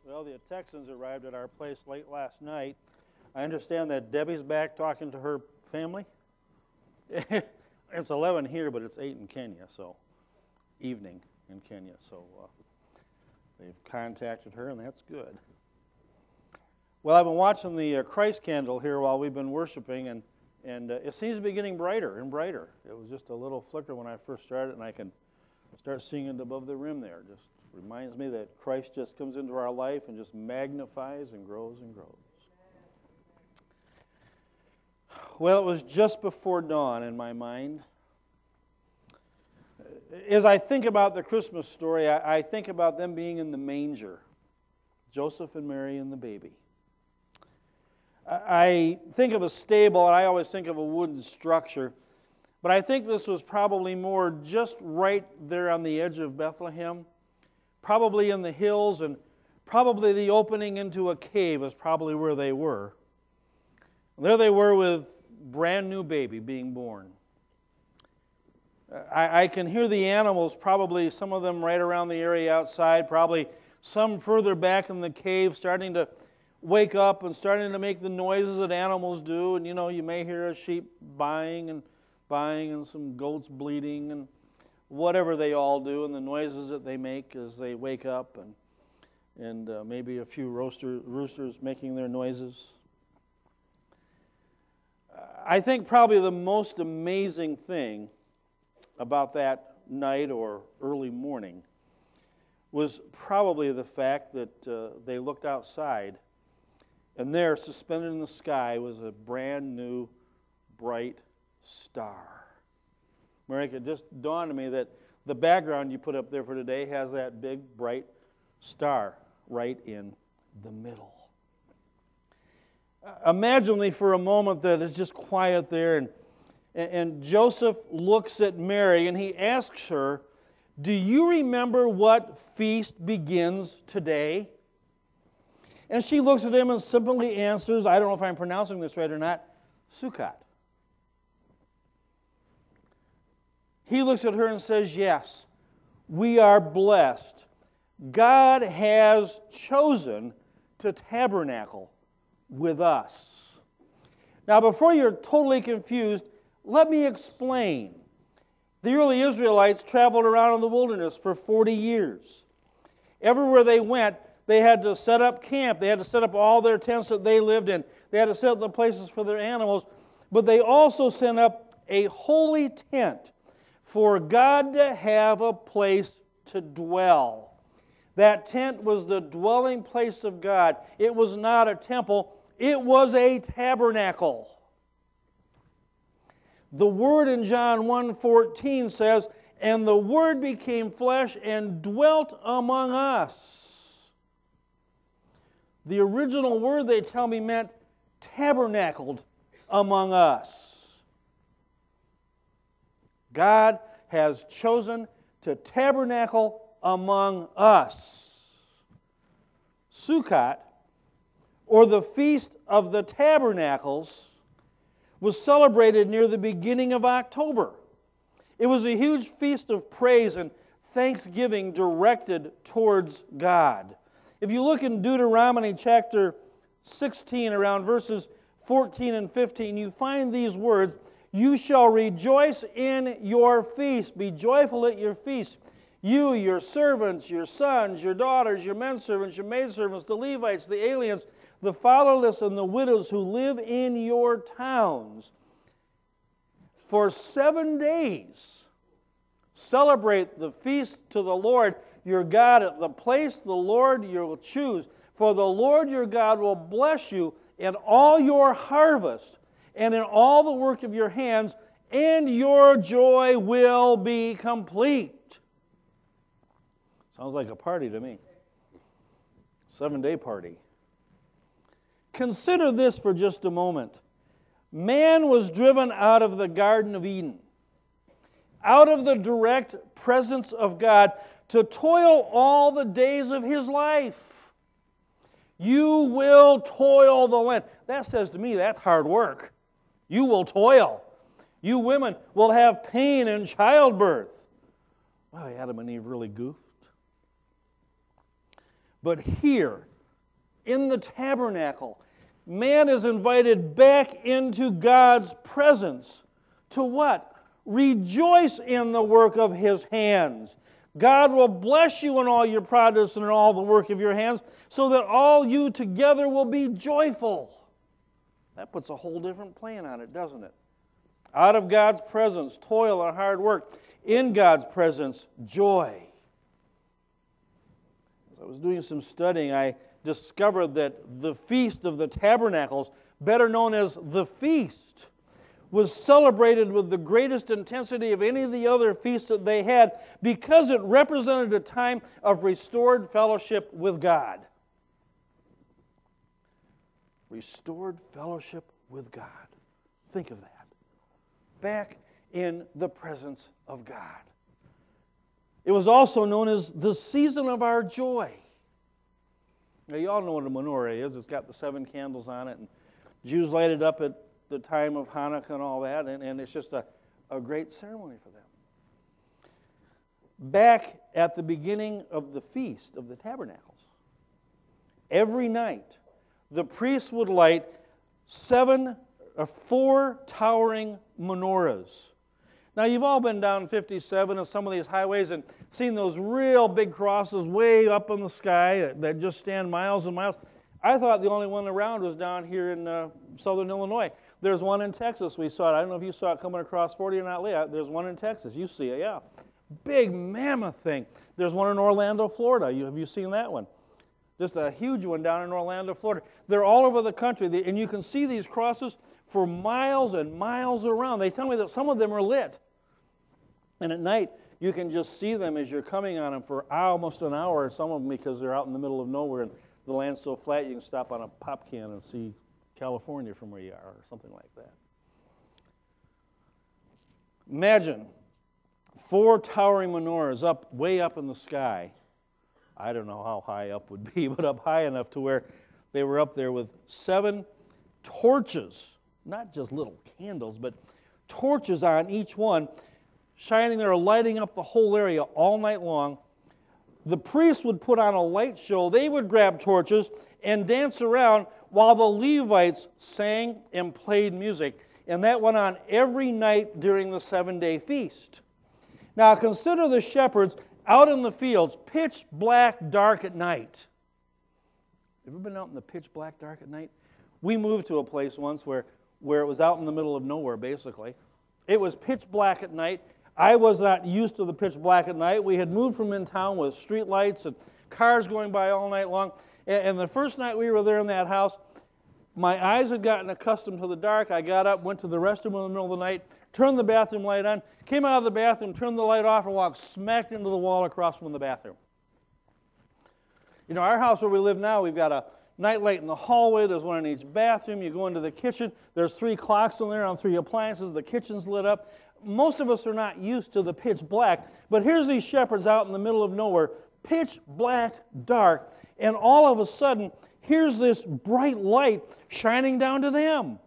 Well, the Texans arrived at our place late last night. I understand that Debbie's back talking to her family. It's 11 here, but it's 8 in Kenya, so evening in Kenya. So they've contacted her, and that's good. Well, I've been watching the Christ candle here while we've been worshiping, and it seems to be getting brighter and brighter. It was just a little flicker when I first started, and I can start seeing it above the rim there. Just reminds me that Christ just comes into our life and just magnifies and grows and grows. Well, it was just before dawn in my mind. As I think about the Christmas story, I think about them being in the manger, Joseph and Mary and the baby. I think of a stable, and I always think of a wooden structure, but I think this was probably more just right there on the edge of Bethlehem, probably in the hills, and probably the opening into a cave is probably where they were. And there they were with brand new baby being born. I can hear the animals, probably some of them right around the area outside, probably some further back in the cave, starting to wake up and starting to make the noises that animals do. And you may hear a sheep buying and some goats bleating and whatever they all do, and the noises that they make as they wake up, and maybe a few roosters making their noises. I think probably the most amazing thing about that night or early morning was probably the fact that they looked outside, and there, suspended in the sky, was a brand new, bright star. Marika, it just dawned on me that the background you put up there for today has that big, bright star right in the middle. Imagine me for a moment that it's just quiet there, and Joseph looks at Mary and he asks her, "Do you remember what feast begins today?" And she looks at him and simply answers, I don't know if I'm pronouncing this right or not, Sukkot. He looks at her and says, "Yes, we are blessed. God has chosen to tabernacle with us." Now, before you're totally confused, let me explain. The early Israelites traveled around in the wilderness for 40 years. Everywhere they went, they had to set up camp. They had to set up all their tents that they lived in. They had to set up the places for their animals. But they also set up a holy tent for God to have a place to dwell. That tent was the dwelling place of God. It was not a temple. It was a tabernacle. The Word in John 1:14 says, "And the Word became flesh and dwelt among us." The original word, they tell me, meant tabernacled among us. God has chosen to tabernacle among us. Sukkot, or the Feast of the Tabernacles, was celebrated near the beginning of October. It was a huge feast of praise and thanksgiving directed towards God. If you look in Deuteronomy chapter 16, around verses 14 and 15, you find these words, "You shall rejoice in your feast. Be joyful at your feast. You, your servants, your sons, your daughters, your menservants, your maidservants, the Levites, the aliens, the fatherless, and the widows who live in your towns. For 7 days celebrate the feast to the Lord your God at the place the Lord you will choose. For the Lord your God will bless you in all your harvest and in all the work of your hands, and your joy will be complete." Sounds like a party to me. 7-day party. Consider this for just a moment. Man was driven out of the Garden of Eden, out of the direct presence of God, to toil all the days of his life. You will toil the land. That says to me, that's hard work. You will toil. You women will have pain in childbirth. Wow, Adam and Eve really goofed. But here, in the tabernacle, man is invited back into God's presence to what? Rejoice in the work of His hands. God will bless you in all your produce and in all the work of your hands, so that all you together will be joyful. That puts a whole different plan on it, doesn't it? Out of God's presence, toil and hard work. In God's presence, joy. As I was doing some studying, I discovered that the Feast of the Tabernacles, better known as the Feast, was celebrated with the greatest intensity of any of the other feasts that they had because it represented a time of restored fellowship with God. Restored fellowship with God. Think of that. Back in the presence of God. It was also known as the season of our joy. Now, you all know what a menorah is. It's got the 7 candles on it, and Jews light it up at the time of Hanukkah and all that, and it's just a great ceremony for them. Back at the beginning of the Feast of the Tabernacles, every night, the priests would light 4 towering menorahs. Now, you've all been down 57 and some of these highways and seen those real big crosses way up in the sky that just stand miles and miles. I thought the only one around was down here in southern Illinois. There's one in Texas. We saw it. I don't know if you saw it coming across 40 or not, Leah. There's one in Texas. You see it, yeah. Big mammoth thing. There's one in Orlando, Florida. Have you seen that one? Just a huge one down in Orlando, Florida. They're all over the country, and you can see these crosses for miles and miles around. They tell me that some of them are lit. And at night, you can just see them as you're coming on them for almost an hour, some of them because they're out in the middle of nowhere and the land's so flat you can stop on a pop can and see California from where you are or something like that. Imagine 4 towering menorahs way up in the sky. I don't know how high up would be, but up high enough to where they were up there with 7 torches, not just little candles, but torches on each one, shining there, lighting up the whole area all night long. The priests would put on a light show. They would grab torches and dance around while the Levites sang and played music. And that went on every night during the 7-day feast. Now consider the shepherds out in the fields, pitch black, dark at night. Ever been out in the pitch black, dark at night? We moved to a place once where it was out in the middle of nowhere, basically. It was pitch black at night. I was not used to the pitch black at night. We had moved from in town with street lights and cars going by all night long. And the first night we were there in that house, my eyes had gotten accustomed to the dark. I got up, went to the restroom in the middle of the night, turned the bathroom light on, came out of the bathroom, turned the light off, and walked smack into the wall across from the bathroom. You know, our house where we live now, we've got a night light in the hallway. There's one in each bathroom. You go into the kitchen. There's 3 clocks in there on 3 appliances. The kitchen's lit up. Most of us are not used to the pitch black, but here's these shepherds out in the middle of nowhere, pitch black, dark, and all of a sudden, here's this bright light shining down to them.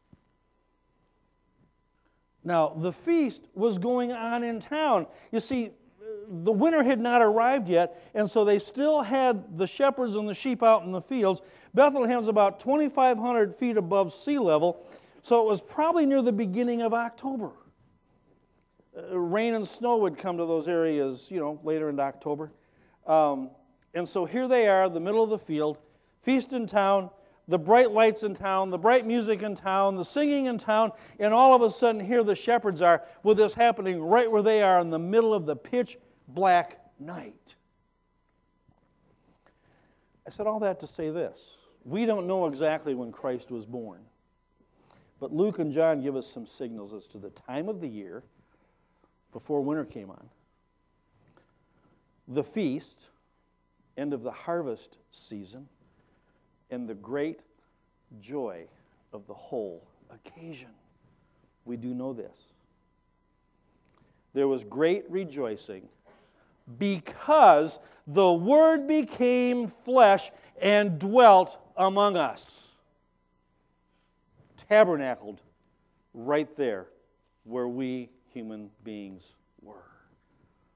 Now, the feast was going on in town. You see, the winter had not arrived yet, and so they still had the shepherds and the sheep out in the fields. Bethlehem's about 2,500 feet above sea level, so it was probably near the beginning of October. Rain and snow would come to those areas, later in October. And so here they are, the middle of the field, feast in town, the bright lights in town, the bright music in town, the singing in town, and all of a sudden here the shepherds are with this happening right where they are in the middle of the pitch black night. I said all that to say this. We don't know exactly when Christ was born, but Luke and John give us some signals as to the time of the year before winter came on. The feast, end of the harvest season, and the great joy of the whole occasion. We do know this. There was great rejoicing because the Word became flesh and dwelt among us. Tabernacled right there where we human beings were.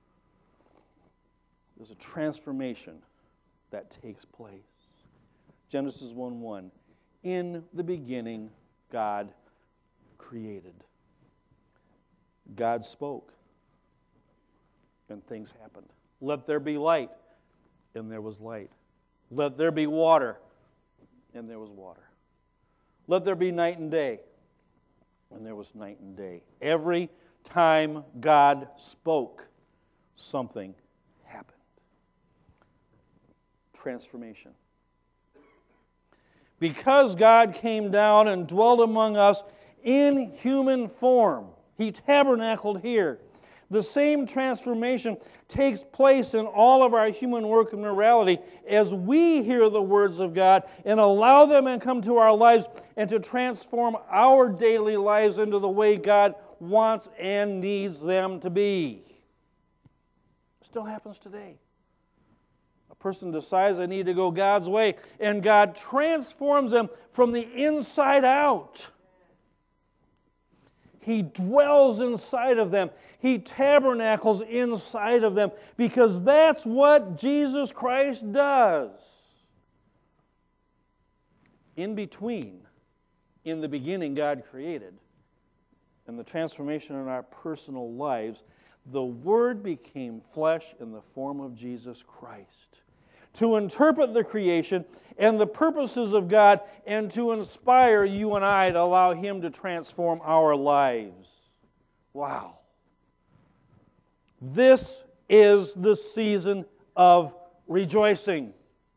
There's a transformation that takes place. Genesis 1:1. In the beginning, God created. God spoke, and things happened. Let there be light, and there was light. Let there be water, and there was water. Let there be night and day, and there was night and day. Every time God spoke, something happened. Transformation. Because God came down and dwelt among us in human form, He tabernacled here. The same transformation takes place in all of our human work and morality as we hear the words of God and allow them and come to our lives and to transform our daily lives into the way God wants and needs them to be. It still happens today. A person decides they need to go God's way, and God transforms them from the inside out. He dwells inside of them. He tabernacles inside of them because that's what Jesus Christ does. In between, in the beginning, God created, and the transformation in our personal lives, the Word became flesh in the form of Jesus Christ to interpret the creation and the purposes of God and to inspire you and I to allow Him to transform our lives. Wow. This is the season of rejoicing.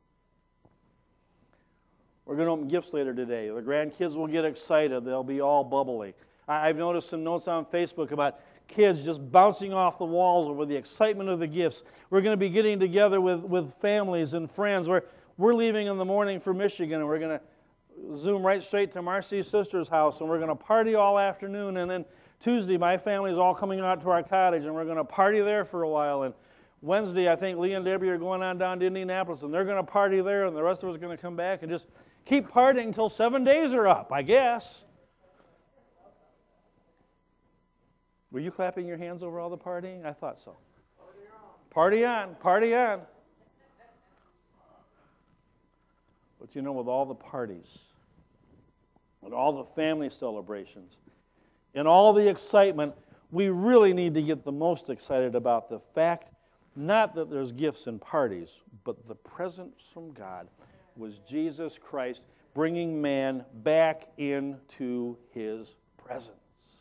We're going to open gifts later today. The grandkids will get excited. They'll be all bubbly. I've noticed some notes on Facebook about kids just bouncing off the walls over the excitement of the gifts. We're going to be getting together with families and friends. We're leaving in the morning for Michigan, and we're going to zoom right straight to Marcy's sister's house, and we're going to party all afternoon. And then Tuesday, my family's all coming out to our cottage, and we're going to party there for a while. And Wednesday, I think Lee and Debbie are going on down to Indianapolis, and they're going to party there, and the rest of us are going to come back and just keep partying until 7 days are up, I guess. Were you clapping your hands over all the partying? I thought so. Party on, party on. But you know, with all the parties, and all the family celebrations, and all the excitement, we really need to get the most excited about the fact, not that there's gifts and parties, but the presence from God was Jesus Christ bringing man back into His presence.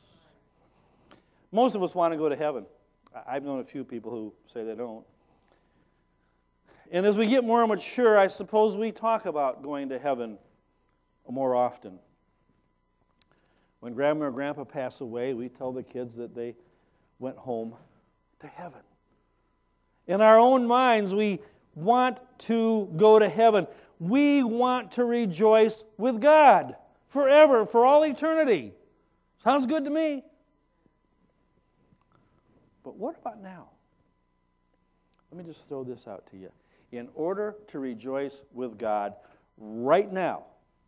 Most of us want to go to heaven. I've known a few people who say they don't. And as we get more mature, I suppose we talk about going to heaven more often. When Grandma or Grandpa pass away, we tell the kids that they went home to heaven. In our own minds, we want to go to heaven. We want to rejoice with God forever, for all eternity. Sounds good to me. But what about now? Let me just throw this out to you. In order to rejoice with God right now,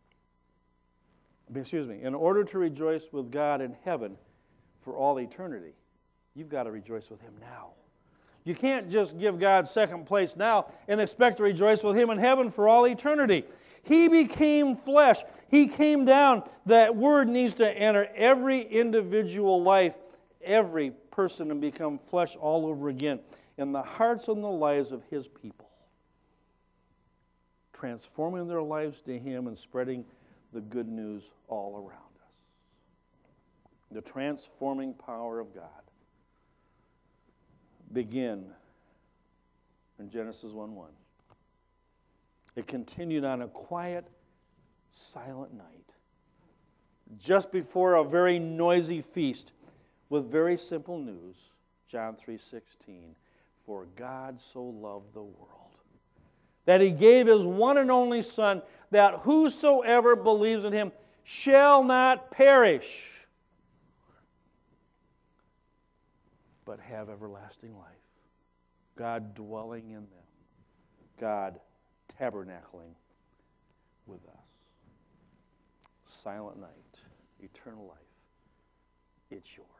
in order to rejoice with God in heaven for all eternity, you've got to rejoice with Him now. You can't just give God second place now and expect to rejoice with Him in heaven for all eternity. He became flesh. He came down. That word needs to enter every individual life, every person, and become flesh all over again in the hearts and the lives of His people, transforming their lives to Him and spreading the good news all around us. The transforming power of God began in Genesis 1:1. It continued on a quiet, silent night, just before a very noisy feast, with very simple news, John 3:16, for God so loved the world, that He gave His one and only Son, that whosoever believes in Him shall not perish, but have everlasting life. God dwelling in them. God tabernacling with us. Silent night, eternal life. It's yours.